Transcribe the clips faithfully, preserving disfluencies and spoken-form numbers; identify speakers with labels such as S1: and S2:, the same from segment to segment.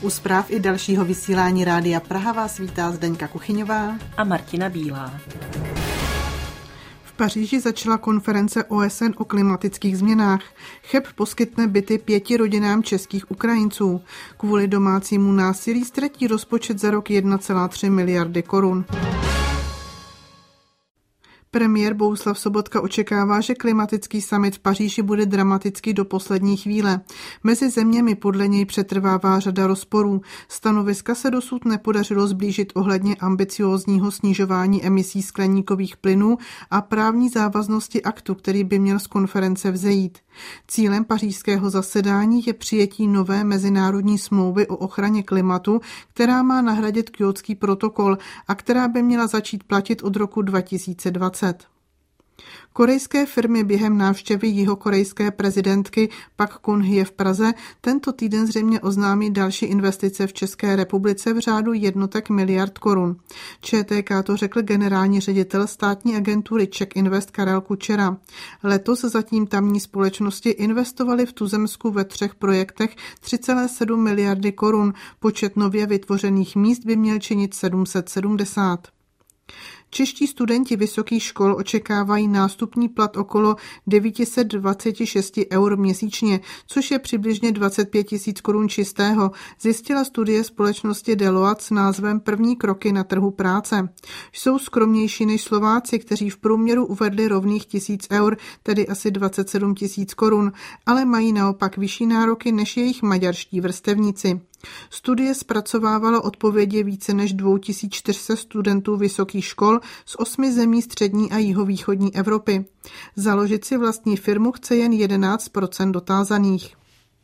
S1: U zpráv i dalšího vysílání Rádia Praha vás vítá Zdeňka Kuchyňová
S2: a Martina Bílá.
S1: V Paříži začala konference O S N o klimatických změnách. Ch E P poskytne byty pěti rodinám českých Ukrajinců. Kvůli domácímu násilí ztratí rozpočet za rok jedna celá tři miliardy korun. Premiér Bohuslav Sobotka očekává, že klimatický summit v Paříži bude dramatický do poslední chvíle. Mezi zeměmi podle něj přetrvává řada rozporů. Stanoviska se dosud nepodařilo sblížit ohledně ambiciózního snižování emisí skleníkových plynů a právní závaznosti aktu, který by měl z konference vzejít. Cílem pařížského zasedání je přijetí nové mezinárodní smlouvy o ochraně klimatu, která má nahradit Kjótský protokol a která by měla začít platit od roku dva tisíce dvacet. Korejské firmy během návštěvy jihokorejské prezidentky Pak Geun-hye v Praze tento týden zřejmě oznámí další investice v České republice v řádu jednotek miliard korun. Č T K to řekl generální ředitel státní agentury Czech Invest Karel Kučera. Letos zatím tamní společnosti investovaly v tuzemsku ve třech projektech tři celé sedm miliardy korun. Počet nově vytvořených míst by měl činit sedm set sedmdesát. Čeští studenti vysokých škol očekávají nástupní plat okolo devět set dvacet šest eur měsíčně, což je přibližně dvacet pět tisíc korun čistého, zjistila studie společnosti Deloitte s názvem První kroky na trhu práce. Jsou skromnější než Slováci, kteří v průměru uvedli rovných tisíc eur, tedy asi dvacet sedm tisíc korun, ale mají naopak vyšší nároky než jejich maďarští vrstevníci. Studie zpracovávala odpovědi více než dva tisíce čtyři sta studentů vysokých škol z osmi zemí střední a jihovýchodní Evropy. Založit si vlastní firmu chce jen jedenáct procent dotázaných.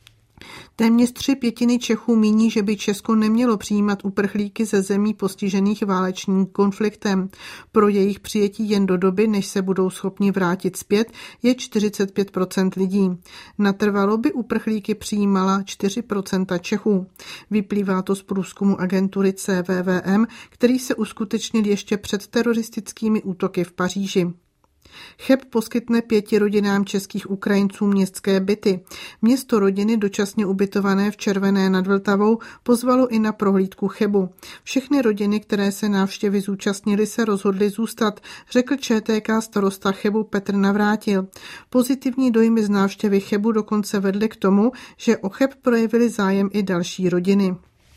S1: Téměř tři pětiny Čechů míní, že by Česko nemělo přijímat uprchlíky ze zemí postižených válečným konfliktem. Pro jejich přijetí jen do doby, než se budou schopni vrátit zpět, je čtyřicet pět procent lidí. Natrvalo by uprchlíky přijímala čtyři procenta Čechů. Vyplývá to z průzkumu agentury C V V M, který se uskutečnil ještě před teroristickými útoky v Paříži. Ch E P poskytne pěti rodinám českých Ukrajinců městské byty. Město rodiny dočasně ubytované v Červené nad Vltavou pozvalo i na prohlídku Chebu. Všechny rodiny, které se návštěvy zúčastnily, se rozhodly zůstat, řekl Č T K starosta Chebu Petr Navrátil. Pozitivní dojmy z návštěvy Chebu dokonce vedly k tomu, že o Ch E P projevili zájem i další rodiny.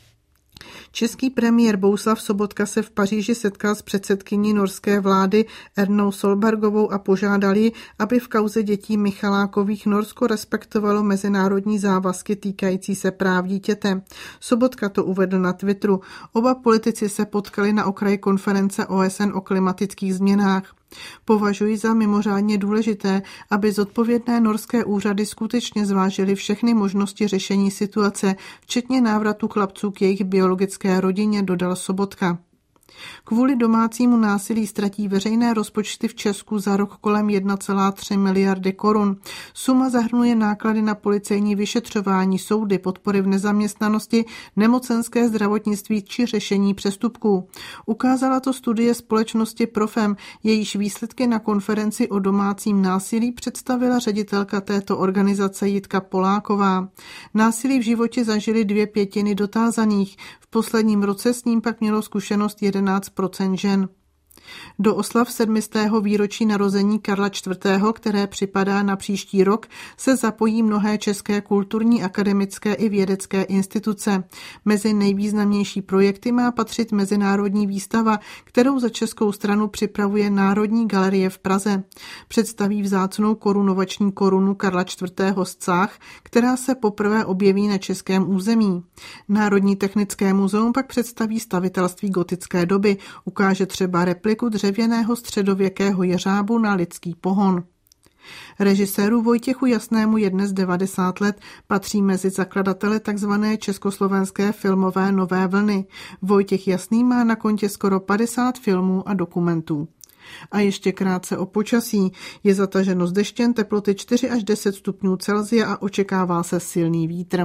S1: Český premiér Bohuslav Sobotka se v Paříži setkal s předsedkyní norské vlády Ernou Solbergovou a požádal ji, aby v kauze dětí Michalákových Norsko respektovalo mezinárodní závazky týkající se práv dítěte. Sobotka to uvedl na Twitteru. Oba politici se potkali na okraji konference O S N o klimatických změnách. Považuji za mimořádně důležité, aby zodpovědné norské úřady skutečně zvážily všechny možnosti řešení situace, včetně návratu chlapců k jejich biologické rodině, dodal Sobotka. Kvůli domácímu násilí ztratí veřejné rozpočty v Česku za rok kolem jedna celá tři miliardy korun. Suma zahrnuje náklady na policejní vyšetřování, soudy, podpory v nezaměstnanosti, nemocenské zdravotnictví či řešení přestupků. Ukázala to studie společnosti Profem, jejíž výsledky na konferenci o domácím násilí představila ředitelka této organizace Jitka Poláková. Násilí v životě zažili dvě pětiny dotázaných. V posledním roce s ním pak mělo zkušenost jedenáct procent žen. Do oslav sedmistého výročí narození Karla čtvrtého., které připadá na příští rok, se zapojí mnohé české kulturní, akademické i vědecké instituce. Mezi nejvýznamnější projekty má patřit mezinárodní výstava, kterou za českou stranu připravuje Národní galerie v Praze. Představí vzácnou korunovační korunu Karla čtvrtého. z Cách, která se poprvé objeví na českém území. Národní technické muzeum pak představí stavitelství gotické doby, ukáže třeba repliku dřevěného středověkého jeřábu na lidský pohon. Režiséru Vojtěchu Jasnému je dnes devadesát let, patří mezi zakladatele tzv. Československé filmové nové vlny. Vojtěch Jasný má na kontě skoro padesát filmů a dokumentů. A ještě krátce o počasí. Je zataženo s deštěm, teploty čtyři až deset stupňů Celsia a očekává se silný vítr.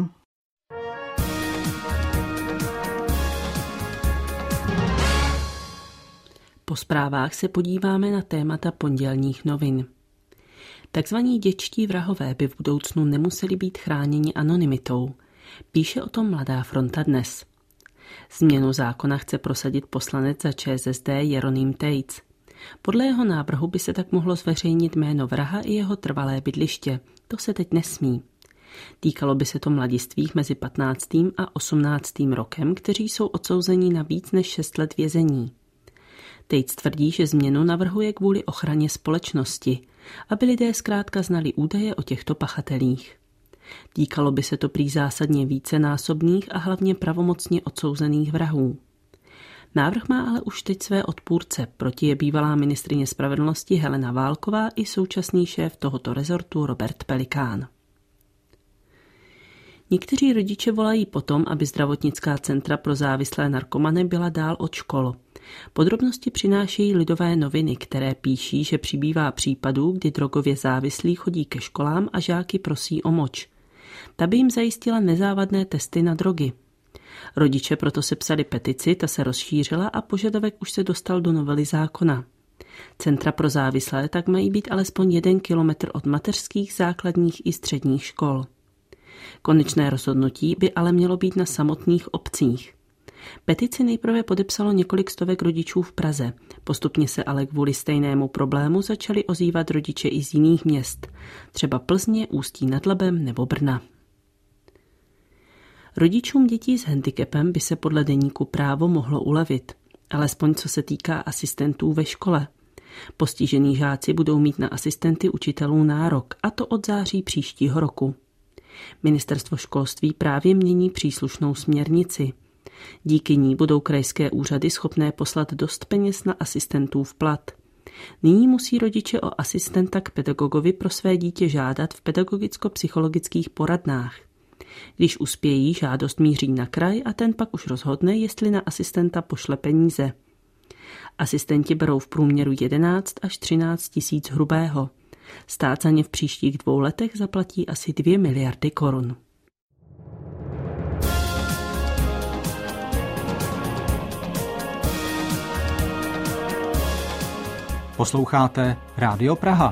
S2: Po zprávách se podíváme na témata pondělních novin. Takzvaní dětští vrahové by v budoucnu nemuseli být chráněni anonymitou. Píše o tom Mladá fronta dnes. Změnu zákona chce prosadit poslanec za ČSSD Jeroným Tejc. Podle jeho návrhu by se tak mohlo zveřejnit jméno vraha i jeho trvalé bydliště. To se teď nesmí. Týkalo by se to mladistvých mezi patnáctým a osmnáctým rokem, kteří jsou odsouzeni na víc než šest let vězení. Tejc tvrdí, že změnu navrhuje kvůli ochraně společnosti, aby lidé zkrátka znali údaje o těchto pachatelích. Týkalo by se to prý zásadně vícenásobných a hlavně pravomocně odsouzených vrahů. Návrh má ale už teď své odpůrce, proti je bývalá ministryně spravedlnosti Helena Válková i současný šéf tohoto rezortu Robert Pelikán. Někteří rodiče volají potom, aby zdravotnická centra pro závislé narkomany byla dál od škol. Podrobnosti přinášejí Lidové noviny, které píší, že přibývá případů, kdy drogově závislí chodí ke školám a žáky prosí o moč. Ta by jim zajistila nezávadné testy na drogy. Rodiče proto sepsali petici, ta se rozšířila a požadavek už se dostal do novely zákona. Centra pro závislé tak mají být alespoň jeden kilometr od mateřských, základních i středních škol. Konečné rozhodnutí by ale mělo být na samotných obcích. Petici nejprve podepsalo několik stovek rodičů v Praze. Postupně se ale kvůli stejnému problému začali ozývat rodiče i z jiných měst, třeba Plzně, Ústí nad Labem nebo Brna. Rodičům dětí s handicapem by se podle deníku Právo mohlo ulevit, alespoň co se týká asistentů ve škole. Postižení žáci budou mít na asistenty učitelů nárok, a to od září příštího roku. Ministerstvo školství právě mění příslušnou směrnici. Díky ní budou krajské úřady schopné poslat dost peněz na asistentův plat. Nyní musí rodiče o asistenta k pedagogovi pro své dítě žádat v pedagogicko-psychologických poradnách. Když uspějí, žádost míří na kraj a ten pak už rozhodne, jestli na asistenta pošle peníze. Asistenti berou v průměru jedenáct až třináct tisíc hrubého. Stát za ně v příštích dvou letech zaplatí asi dvě miliardy korun.
S3: Posloucháte Rádio Praha.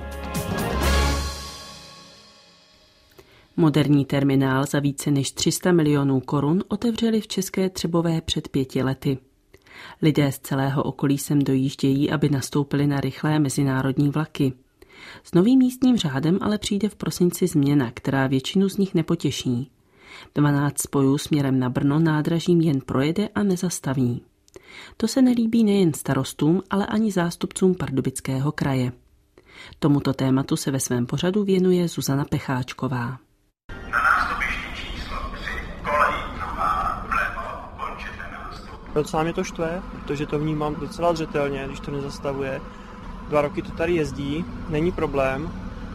S2: Moderní terminál za více než tři sta milionů korun otevřeli v České Třebové před pěti lety. Lidé z celého okolí sem dojíždějí, aby nastoupili na rychlé mezinárodní vlaky. S novým jízdním řádem ale přijde v prosinci změna, která většinu z nich nepotěší. dvanáct spojů směrem na Brno nádražím jen projede a nezastaví. To se nelíbí nejen starostům, ale ani zástupcům Pardubického kraje. Tomuto tématu se ve svém pořadu věnuje Zuzana Pecháčková.
S4: Na nástupišti číslo tři kolej Nová vlevo končete nástup.
S5: Docela mě to štve, protože to vnímám docela zřetelně, když to nezastavuje. Dva roky to tady jezdí, není problém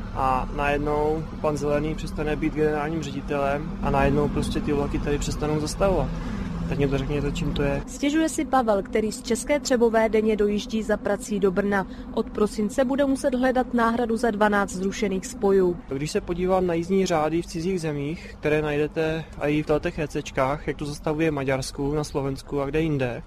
S5: a najednou pan Zelený přestane být generálním ředitelem a najednou prostě ty vlaky tady přestanou zastavovat. Tak mě to řekněte, čím to je.
S6: Stěžuje si Pavel, který z České Třebové denně dojíždí za prací do Brna. Od prosince bude muset hledat náhradu za dvanáct zrušených spojů.
S5: Když se podívám na jízdní řády v cizích zemích, které najdete i v těch ECčkách, jak to zastavuje v Maďarsku, na Slovensku a kde jinde,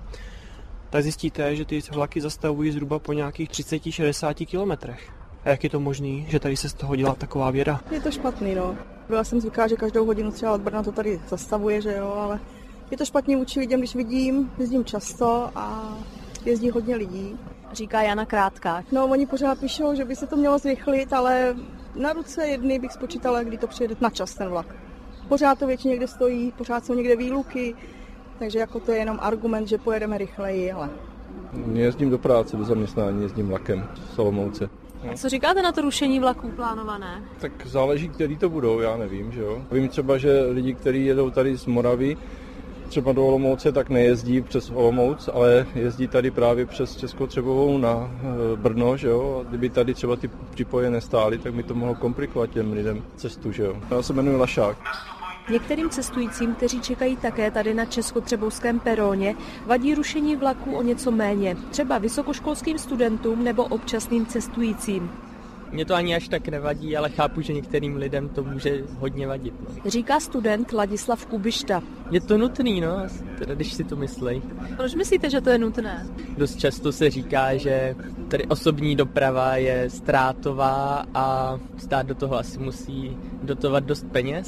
S5: tak zjistíte, že ty vlaky zastavují zhruba po nějakých třicet až šedesát kilometrech. A jak je to možný, že tady se z toho dělá taková věda?
S7: Je to špatný, no. Byla jsem zvyklá, že každou hodinu třeba od Brna to tady zastavuje, že jo, ale je to špatný vůči lidem, když vidím, jezdím často a jezdí hodně lidí.
S6: Říká Jana Krátká.
S7: No, oni pořád píšou, že by se to mělo zrychlit, ale na ruce jedny bych spočítala, kdy to přijede na čas ten vlak. Pořád to většině někde stojí, pořád jsou někde výluky, takže jako to je jenom argument, že pojedeme rychleji, ale...
S8: Jezdím do práce, do zaměstnání, jezdím vlakem z Olomouce.
S6: A co říkáte na to rušení vlaků plánované?
S8: Tak záleží, který to budou, já nevím, že jo. Vím třeba, že lidi, kteří jedou tady z Moravy, třeba do Olomouce, tak nejezdí přes Olomouc, ale jezdí tady právě přes Českou Třebovou na Brno, že jo. Kdyby tady třeba ty připoje nestály, tak by to mohlo komplikovat těm lidem cestu, že jo. Já se jmenuji Lašák.
S6: Některým cestujícím, kteří čekají také tady na českotřebovském peróně, vadí rušení vlaků o něco méně, třeba vysokoškolským studentům nebo občasným cestujícím.
S9: Mně to ani až tak nevadí, ale chápu, že některým lidem to může hodně vadit. No.
S6: Říká student Ladislav Kubišta.
S9: Je to nutný, no, teda když si to myslej.
S6: Proč myslíte, že to je nutné?
S9: Dost často se říká, že tady osobní doprava je ztrátová a stát do toho asi musí dotovat dost peněz.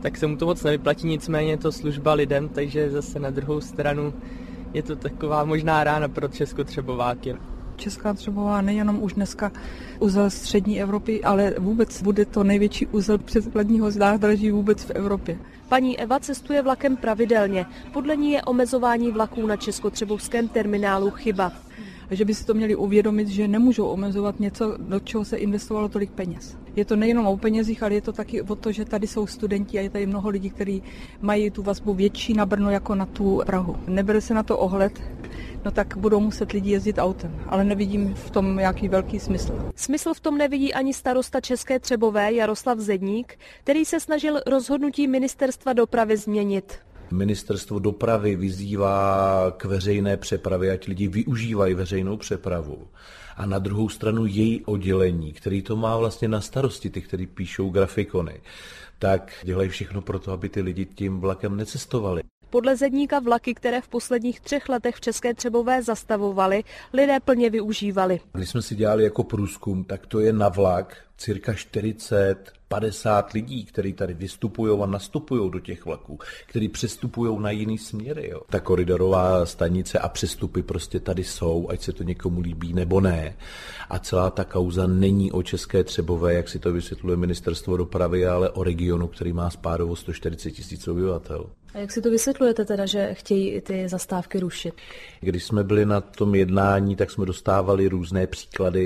S9: tak se mu to moc nevyplatí, nicméně je to služba lidem, takže zase na druhou stranu je to taková možná rána pro Českotřebováky.
S10: Česká Třebová nejenom už dneska uzel střední Evropy, ale vůbec bude to největší uzel přeskladního nádraží vůbec v Evropě.
S6: Paní Eva cestuje vlakem pravidelně. Podle ní je omezování vlaků na českotřebovském terminálu chyba.
S10: Že by si to měli uvědomit, že nemůžou omezovat něco, do čeho se investovalo tolik peněz. Je to nejenom o penězích, ale je to taky o to, že tady jsou studenti a je tady mnoho lidí, kteří mají tu vazbu větší na Brno jako na tu Prahu. Nebere se na to ohled, no tak budou muset lidi jezdit autem, ale nevidím v tom nějaký velký smysl.
S6: Smysl v tom nevidí ani starosta České Třebové Jaroslav Zedník, který se snažil rozhodnutí ministerstva dopravy změnit.
S11: Ministerstvo dopravy vyzývá k veřejné přepravě, ať lidi využívají veřejnou přepravu. A na druhou stranu její oddělení, který to má vlastně na starosti, ty, kteří píšou grafikony, tak dělají všechno pro to, aby ty lidi tím vlakem necestovali.
S6: Podle Zedníka vlaky, které v posledních třech letech v České Třebové zastavovaly, lidé plně využívali.
S11: Když jsme si dělali jako průzkum, tak to je na vlak cirka čtyřicet padesát lidí, kteří tady vystupují a nastupují do těch vlaků, kteří přestupují na jiný směry. Jo. Ta koridorová stanice a přestupy prostě tady jsou, ať se to někomu líbí nebo ne. A celá ta kauza není o České Třebové, jak si to vysvětluje ministerstvo dopravy, ale o regionu, který má spádovo sto čtyřicet tisíc obyvatel.
S6: A jak si to vysvětlujete teda, že chtějí ty zastávky rušit?
S11: Když jsme byli na tom jednání, tak jsme dostávali různé příklady,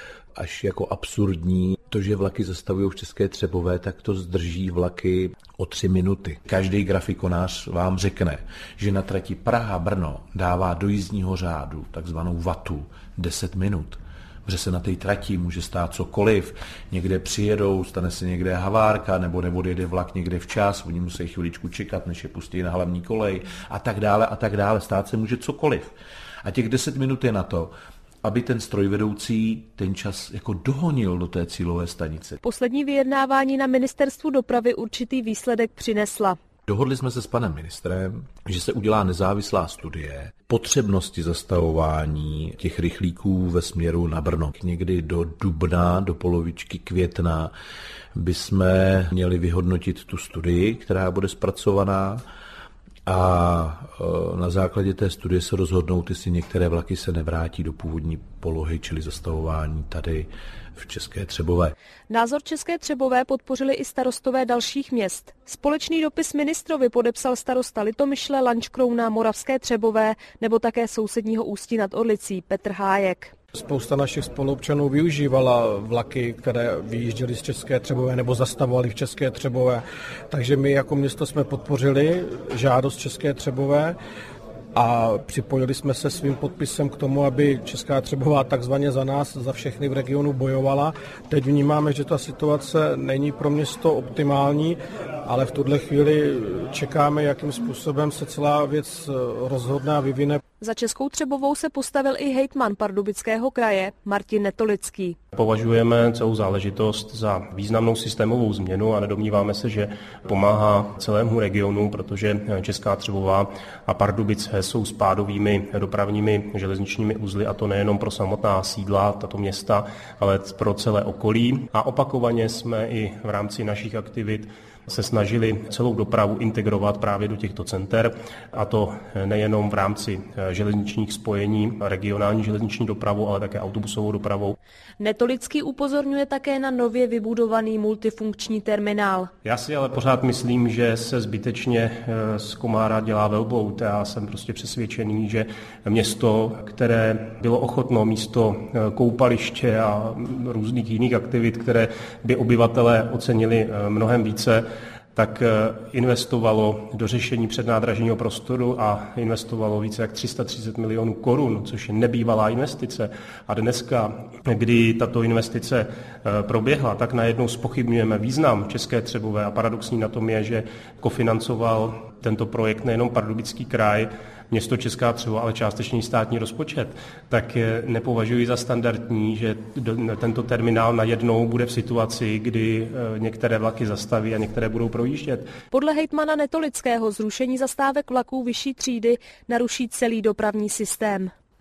S11: až jako absurdní. To, že vlaky zastavují v České Třebové, tak to zdrží vlaky o tři minuty. Každý grafikonář vám řekne, že na trati Praha-Brno dává do jízdního řádu takzvanou vatu deset minut. Protože se na té trati může stát cokoliv, někde přijedou, stane se někde havárka, nebo neodjede vlak někde včas, oni musí chviličku čekat, než je pustí na hlavní kolej a tak dále a tak dále. Stát se může cokoliv. A těch deset minut je na to, aby ten strojvedoucí ten čas jako dohonil do té cílové stanice.
S6: Poslední vyjednávání na ministerstvu dopravy určitý výsledek přinesla.
S11: Dohodli jsme se s panem ministrem, že se udělá nezávislá studie potřebnosti zastavování těch rychlíků ve směru na Brno. Někdy do dubna, do polovičky května bychom měli vyhodnotit tu studii, která bude zpracovaná, a na základě té studie se rozhodnout, jestli některé vlaky se nevrátí do původní polohy, čili zastavování tady v České Třebové.
S6: Názor České Třebové podpořili i starostové dalších měst. Společný dopis ministrovi podepsal starosta Litomyšle, Lanškrouna, Moravské Třebové nebo také sousedního Ústí nad Orlicí Petr Hájek.
S12: Spousta našich spoluobčanů využívala vlaky, které vyjížděly z České Třebové nebo zastavovaly v České Třebové. Takže my jako město jsme podpořili žádost České Třebové a připojili jsme se svým podpisem k tomu, aby Česká Třebová takzvaně za nás, za všechny v regionu bojovala. Teď vnímáme, že ta situace není pro město optimální, ale v tuhle chvíli čekáme, jakým způsobem se celá věc rozhodne a vyvine.
S6: Za Českou Třebovou se postavil i hejtman Pardubického kraje Martin Netolický.
S13: Považujeme celou záležitost za významnou systémovou změnu a nedomníváme se, že pomáhá celému regionu, protože Česká Třebová a Pardubice jsou spádovými dopravními železničními uzly, a to nejenom pro samotná sídla, tato města, ale pro celé okolí. A opakovaně jsme i v rámci našich aktivit se snažili celou dopravu integrovat právě do těchto center, a to nejenom v rámci železničních spojení, regionální železniční dopravu, ale také autobusovou dopravou.
S6: Netolický upozorňuje také na nově vybudovaný multifunkční terminál.
S13: Já si ale pořád myslím, že se zbytečně z komára dělá velbloud. Já jsem prostě přesvědčený, že město, které bylo ochotno místo koupaliště a různých jiných aktivit, které by obyvatelé ocenili mnohem více, tak investovalo do řešení přednádražního prostoru a investovalo více jak tři sta třicet milionů korun, což je nebývalá investice. A dneska, kdy tato investice proběhla, tak najednou zpochybňujeme význam České Třebové, a paradoxní na tom je, že kofinancoval tento projekt nejenom Pardubický kraj, město Česká Třebová, ale částečný státní rozpočet, tak nepovažuji za standardní, že tento terminál najednou bude v situaci, kdy některé vlaky zastaví a některé budou projíždět.
S6: Podle hejtmana Netolického zrušení zastávek vlaků vyšší třídy naruší celý dopravní systém.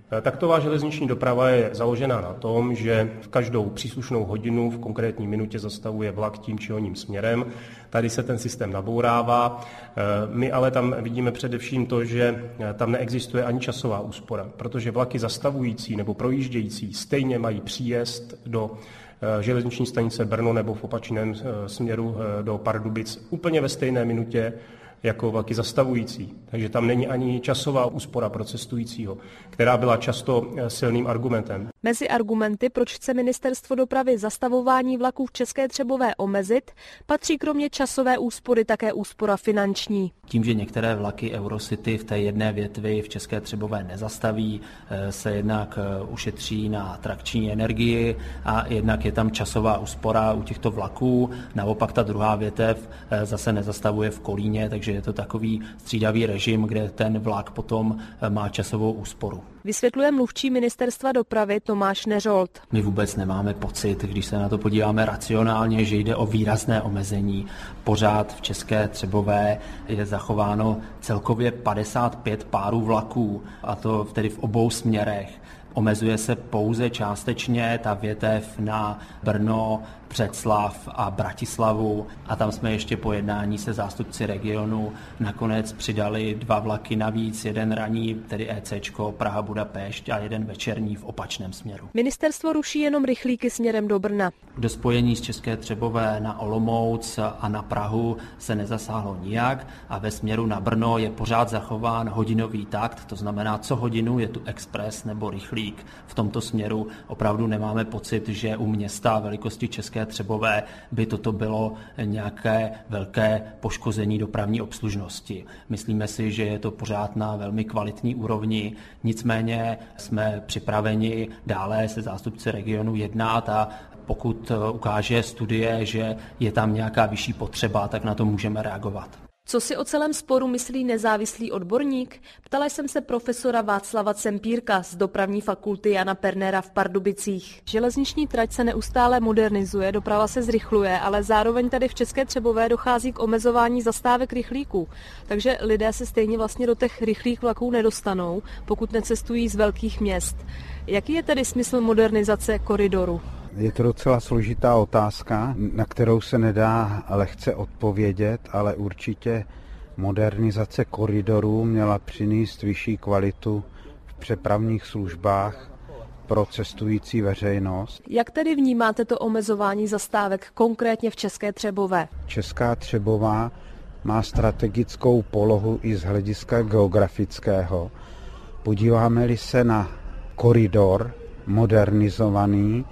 S13: Taktová železniční doprava je založena na tom, že v každou příslušnou hodinu v konkrétní minutě zastavuje vlak tím či oním směrem. Tady se ten systém nabourává. My ale tam vidíme především to, že tam neexistuje ani časová úspora, protože vlaky zastavující nebo projíždějící stejně mají příjezd do železniční stanice Brno nebo v opačném směru do Pardubic úplně ve stejné minutě jako vlaky zastavující. Takže tam není ani časová úspora pro cestujícího, která byla často silným argumentem.
S6: Mezi argumenty, proč chce ministerstvo dopravy zastavování vlaků v České Třebové omezit, patří kromě časové úspory také úspora finanční.
S14: Tím, že některé vlaky Eurocity v té jedné větvi v České Třebové nezastaví, se jednak ušetří na trakční energii a jednak je tam časová úspora u těchto vlaků. Naopak ta druhá větev zase nezastavuje v Kolíně, takže je to takový střídavý režim, kde ten vlak potom má časovou úsporu.
S6: Vysvětluje mluvčí ministerstva dopravy Tomáš Neřolt.
S14: My vůbec nemáme pocit, když se na to podíváme racionálně, že jde o výrazné omezení. Pořád v České Třebové je zachováno celkově padesát pět párů vlaků, a to tedy v obou směrech. Omezuje se pouze částečně ta větev na Brno, Břeclav a Bratislavu a tam jsme ještě po jednání se zástupci regionu nakonec přidali dva vlaky navíc, jeden ranní, tedy ECčko Praha-Budapešť a jeden večerní v opačném směru.
S6: Ministerstvo ruší jenom rychlíky směrem do Brna.
S14: Do spojení z České Třebové na Olomouc a na Prahu se nezasáhlo nijak a ve směru na Brno je pořád zachován hodinový takt, to znamená, co hodinu je tu expres nebo rychlík. V tomto směru opravdu nemáme pocit, že u města velikosti České Třebové by toto bylo nějaké velké poškození dopravní obslužnosti. Myslíme si, že je to pořád na velmi kvalitní úrovni, nicméně jsme připraveni dále se zástupci regionu jednat a pokud ukáže studie, že je tam nějaká vyšší potřeba, tak na to můžeme reagovat.
S6: Co si o celém sporu myslí nezávislý odborník? Ptala jsem se profesora Václava Cempírka z dopravní fakulty Jana Pernera v Pardubicích. Železniční trať se neustále modernizuje, doprava se zrychluje, ale zároveň tady v České Třebové dochází k omezování zastávek rychlíků. Takže lidé se stejně vlastně do těch rychlých vlaků nedostanou, pokud necestují z velkých měst. Jaký je tedy smysl modernizace koridoru?
S15: Je to docela složitá otázka, na kterou se nedá lehce odpovědět, ale určitě modernizace koridorů měla přinést vyšší kvalitu v přepravních službách pro cestující veřejnost.
S6: Jak tedy vnímáte to omezování zastávek konkrétně v České Třebové?
S15: Česká Třebová má strategickou polohu i z hlediska geografického. Podíváme-li se na koridor modernizovaný,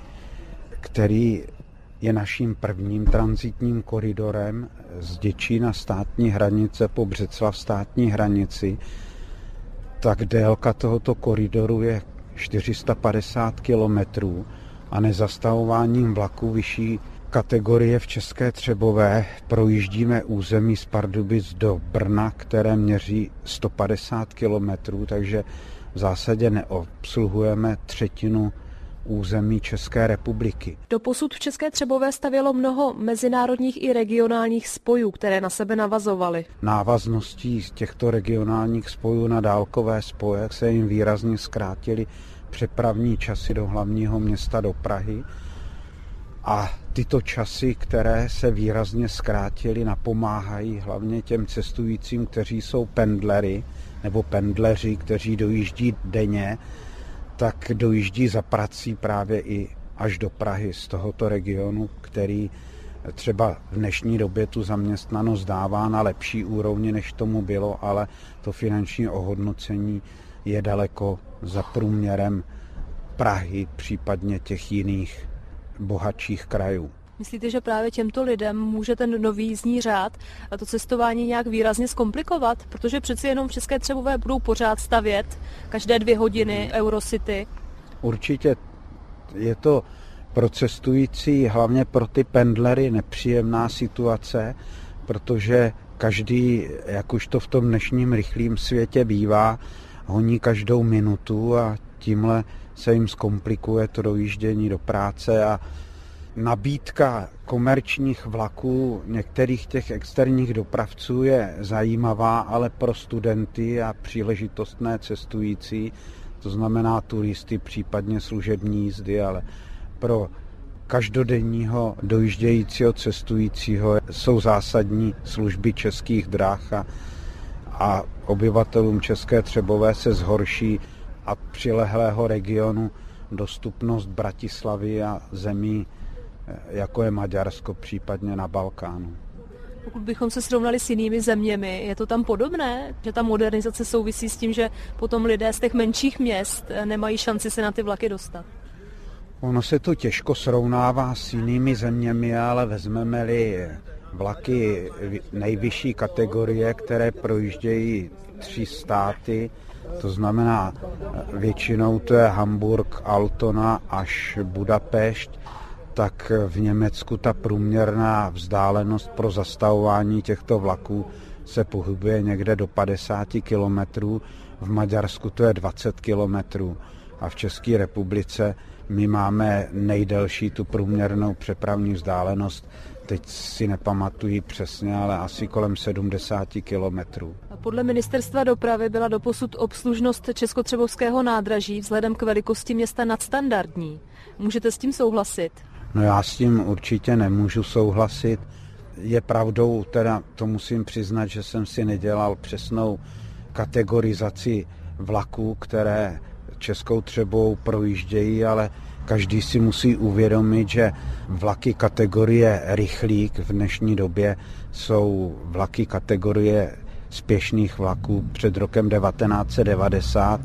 S15: který je naším prvním tranzitním koridorem z Děčína státní hranice po Břeclav státní hranici, tak délka tohoto koridoru je čtyři sta padesát kilometrů a nezastavováním vlaku vyšší kategorie v České Třebové projíždíme území z Pardubic do Brna, které měří sto padesát kilometrů, takže v zásadě neobsluhujeme třetinu území České republiky.
S6: Doposud v České Třebové stavělo mnoho mezinárodních i regionálních spojů, které na sebe navazovaly.
S15: Návazností těchto regionálních spojů na dálkové spoje se jim výrazně zkrátily přepravní časy do hlavního města do Prahy a tyto časy, které se výrazně zkrátily, napomáhají hlavně těm cestujícím, kteří jsou pendlery nebo pendleři, kteří dojíždí denně, tak dojíždí za prací právě i až do Prahy z tohoto regionu, který třeba v dnešní době tu zaměstnanost dává na lepší úrovni, než tomu bylo, ale to finanční ohodnocení je daleko za průměrem Prahy, případně těch jiných bohatších krajů.
S6: Myslíte, že právě těmto lidem může ten nový jízdní řád a to cestování nějak výrazně zkomplikovat? Protože přeci jenom v České Třebové budou pořád stavět každé dvě hodiny Eurocity.
S15: Určitě je to pro cestující, hlavně pro ty pendlery, nepříjemná situace, protože každý, jak už to v tom dnešním rychlém světě bývá, honí každou minutu a tímhle se jim zkomplikuje to dojíždění do práce a nabídka komerčních vlaků některých těch externích dopravců je zajímavá, ale pro studenty a příležitostné cestující to znamená turisty, případně služební jízdy, ale pro každodenního dojíždějícího cestujícího jsou zásadní služby Českých drah a, a obyvatelům České Třebové se zhorší a přilehlého regionu dostupnost Bratislavy a zemí, jako je Maďarsko, případně na Balkánu.
S6: Pokud bychom se srovnali s jinými zeměmi, je to tam podobné, že ta modernizace souvisí s tím, že potom lidé z těch menších měst nemají šanci se na ty vlaky dostat?
S15: Ono se to těžko srovnává s jinými zeměmi, ale vezmeme-li vlaky nejvyšší kategorie, které projíždějí tři státy, to znamená většinou to je Hamburg, Altona až Budapešť, tak v Německu ta průměrná vzdálenost pro zastavování těchto vlaků se pohybuje někde do padesát kilometrů, v Maďarsku to je dvacet kilometrů a v České republice my máme nejdelší tu průměrnou přepravní vzdálenost, teď si nepamatuji přesně, ale asi kolem sedmdesát kilometrů.
S6: Podle ministerstva dopravy byla doposud obslužnost Českotřebovského nádraží vzhledem k velikosti města nadstandardní. Můžete s tím souhlasit?
S15: No já s tím určitě nemůžu souhlasit. Je pravdou, teda to musím přiznat, že jsem si nedělal přesnou kategorizaci vlaků, které Českou Třebovou projíždějí, ale každý si musí uvědomit, že vlaky kategorie rychlík v dnešní době jsou vlaky kategorie spěšných vlaků před rokem devatenáct set devadesát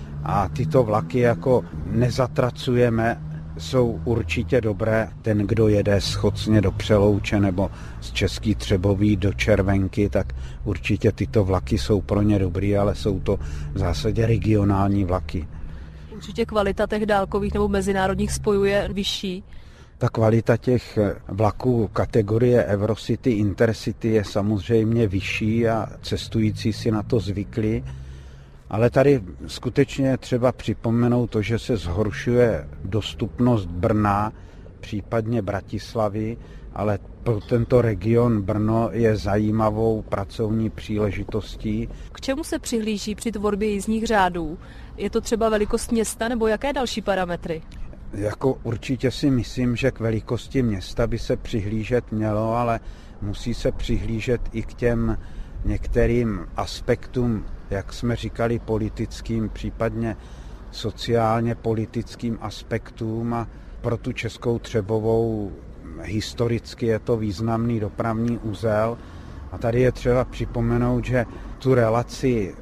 S15: a tyto vlaky jako nezatracujeme, jsou určitě dobré. Ten, kdo jede z Chocně do Přelouče nebo z Český Třebový do Červenky, tak určitě tyto vlaky jsou pro ně dobrý, ale jsou to v zásadě regionální vlaky.
S6: Určitě kvalita těch dálkových nebo mezinárodních spojů je vyšší.
S15: Ta kvalita těch vlaků kategorie Eurocity, Intercity je samozřejmě vyšší a cestující si na to zvykli. Ale tady skutečně třeba připomenout to, že se zhoršuje dostupnost Brna, případně Bratislavy, ale pro tento region Brno je zajímavou pracovní příležitostí.
S6: K čemu se přihlíží při tvorbě jízdních řádů? Je to třeba velikost města nebo jaké další parametry?
S15: Jako určitě si myslím, že k velikosti města by se přihlížet mělo, ale musí se přihlížet i k těm některým aspektům, jak jsme říkali, politickým, případně sociálně politickým aspektům a pro tu Českou Třebovou historicky je to významný dopravní uzel a tady je třeba připomenout, že tu relaci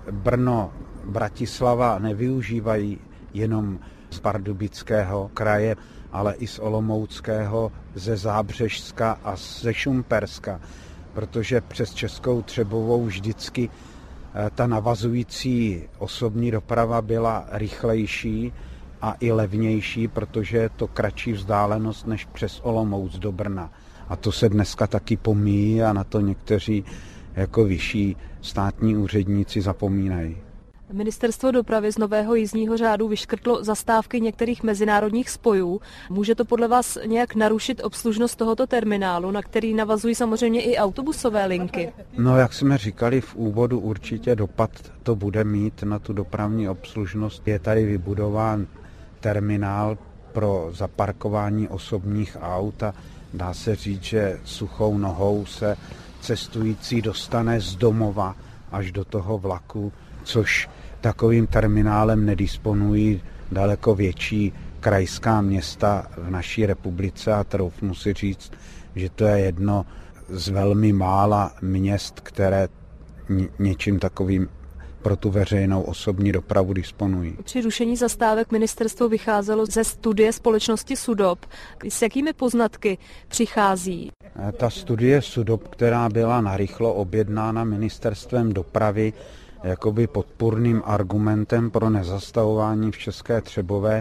S15: Brno-Bratislava nevyužívají jenom z Pardubického kraje, ale i z Olomouckého, ze Zábřežska a ze Šumperska, protože přes Českou Třebovou vždycky ta navazující osobní doprava byla rychlejší a i levnější, protože je to kratší vzdálenost než přes Olomouc do Brna. A to se dneska taky pomíjí a na to někteří jako vyšší státní úředníci zapomínají.
S6: Ministerstvo dopravy z nového jízdního řádu vyškrtlo zastávky některých mezinárodních spojů. Může to podle vás nějak narušit obslužnost tohoto terminálu, na který navazují samozřejmě i autobusové linky?
S15: No, jak jsme říkali v úvodu, určitě dopad to bude mít na tu dopravní obslužnost. Je tady vybudován terminál pro zaparkování osobních aut a dá se říct, že suchou nohou se cestující dostane z domova až do toho vlaku, což takovým terminálem nedisponují daleko větší krajská města v naší republice a troufnu si říct, že to je jedno z velmi mála měst, které něčím takovým pro tu veřejnou osobní dopravu disponují.
S6: Při rušení zastávek ministerstvo vycházelo ze studie společnosti SUDOP. S jakými poznatky přichází?
S15: Ta studie SUDOP, která byla narychlo objednána ministerstvem dopravy, jakoby podpůrným argumentem pro nezastavování v České Třebové,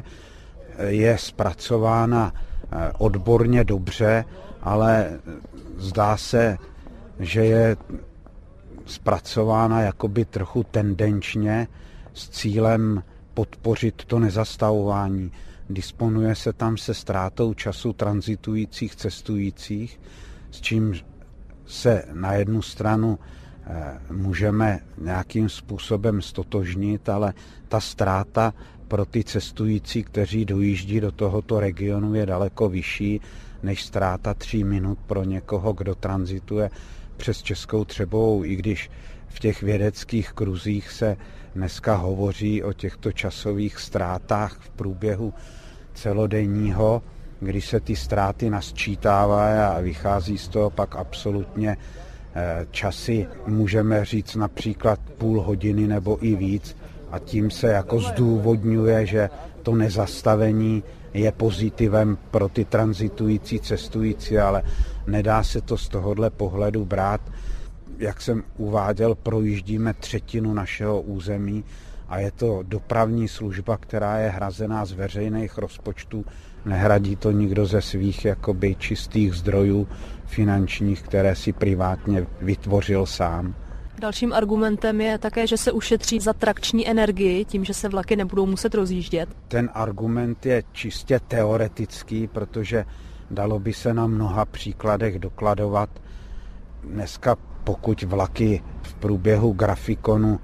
S15: je zpracována odborně dobře, ale zdá se, že je zpracována jakoby trochu tendenčně s cílem podpořit to nezastavování. Disponuje se tam se ztrátou času tranzitujících cestujících, s čím se na jednu stranu můžeme nějakým způsobem stotožnit, ale ta ztráta pro ty cestující, kteří dojíždí do tohoto regionu, je daleko vyšší než ztráta tří minut pro někoho, kdo tranzituje přes Českou Třebovou, i když v těch vědeckých kruzích se dneska hovoří o těchto časových ztrátách v průběhu celodenního, když se ty ztráty nasčítávají a vychází z toho pak absolutně časy, můžeme říct například půl hodiny nebo i víc, a tím se jako zdůvodňuje, že to nezastavení je pozitivem pro ty tranzitující cestující, ale nedá se to z tohohle pohledu brát. Jak jsem uváděl, projíždíme třetinu našeho území a je to dopravní služba, která je hrazená z veřejných rozpočtů. Nehradí to nikdo ze svých jakoby čistých zdrojů finančních, které si privátně vytvořil sám.
S6: Dalším argumentem je také, že se ušetří za trakční energii tím, že se vlaky nebudou muset rozjíždět.
S15: Ten argument je čistě teoretický, protože dalo by se na mnoha příkladech dokladovat. Dneska pokud vlaky v průběhu grafikonu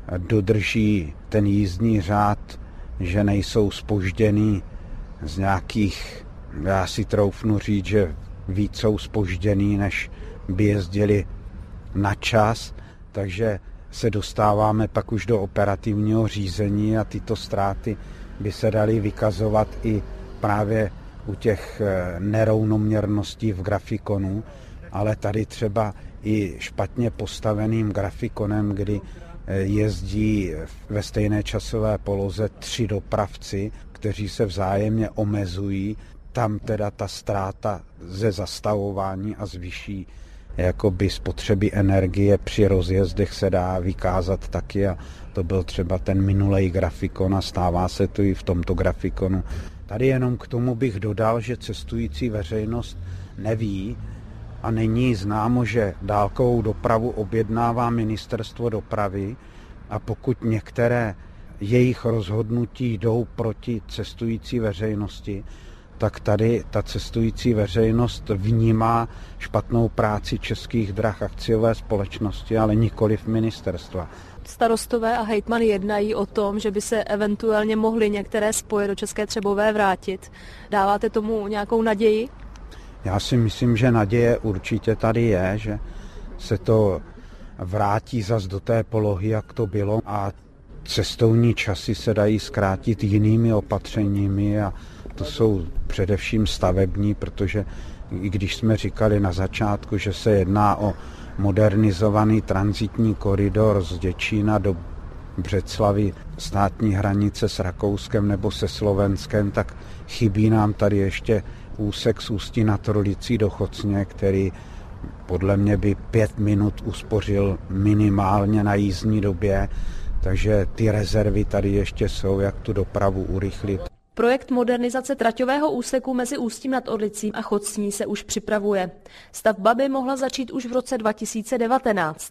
S15: dodrží ten jízdní řád, že nejsou zpožděný z nějakých, já si troufnu říct, že víc jsou zpožděný, než by jezdili na čas, takže se dostáváme pak už do operativního řízení a tyto ztráty by se daly vykazovat i právě u těch nerovnoměrností v grafikonu, ale tady třeba i špatně postaveným grafikonem, kdy jezdí ve stejné časové poloze tři dopravci, kteří se vzájemně omezují, tam teda ta ztráta ze zastavování a z vyšší jakoby spotřeby energie při rozjezdech se dá vykázat taky a to byl třeba ten minulej grafikon a stává se to i v tomto grafikonu. Tady jenom k tomu bych dodal, že cestující veřejnost neví a není známo, že dálkovou dopravu objednává Ministerstvo dopravy a pokud některé jejich rozhodnutí jdou proti cestující veřejnosti, tak tady ta cestující veřejnost vnímá špatnou práci Českých drah akciové společnosti, ale nikoliv ministerstva.
S6: Starostové a hejtmani jednají o tom, že by se eventuálně mohly některé spoje do České Třebové vrátit. Dáváte tomu nějakou naději?
S15: Já si myslím, že naděje určitě tady je, že se to vrátí zas do té polohy, jak to bylo a cestovní časy se dají zkrátit jinými opatřeními a to jsou především stavební, protože i když jsme říkali na začátku, že se jedná o modernizovaný tranzitní koridor z Děčína do Břeclavi, státní hranice s Rakouskem nebo se Slovenskem, tak chybí nám tady ještě úsek z Ústí nad Orlicí do Chocně, který podle mě by pět minut uspořil minimálně na jízdní době, takže ty rezervy tady ještě jsou, jak tu dopravu urychlit.
S6: Projekt modernizace traťového úseku mezi Ústím nad Orlicí a Chocní se už připravuje. Stavba by mohla začít už v roce dva tisíce devatenáct.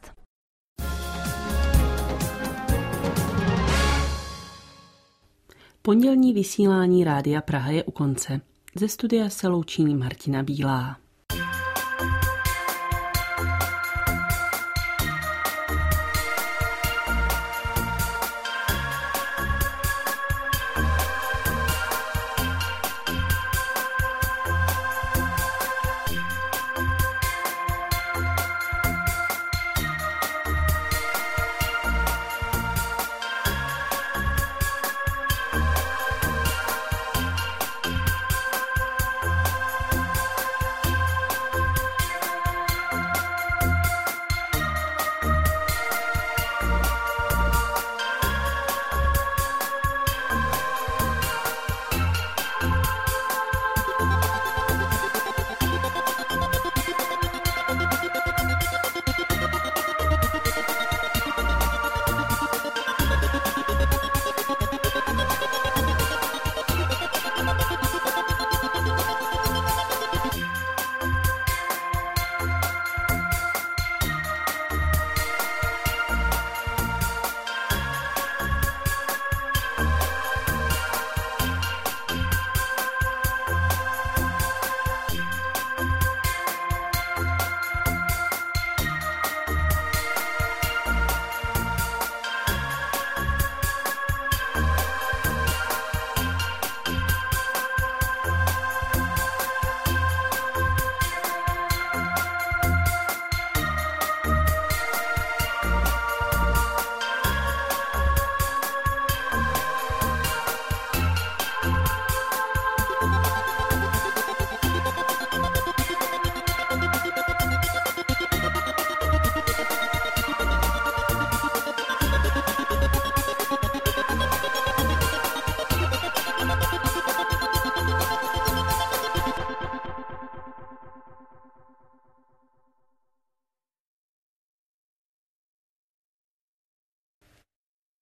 S2: Pondělní vysílání Rádia Praha je u konce. Ze studia se loučí Martina Bílá.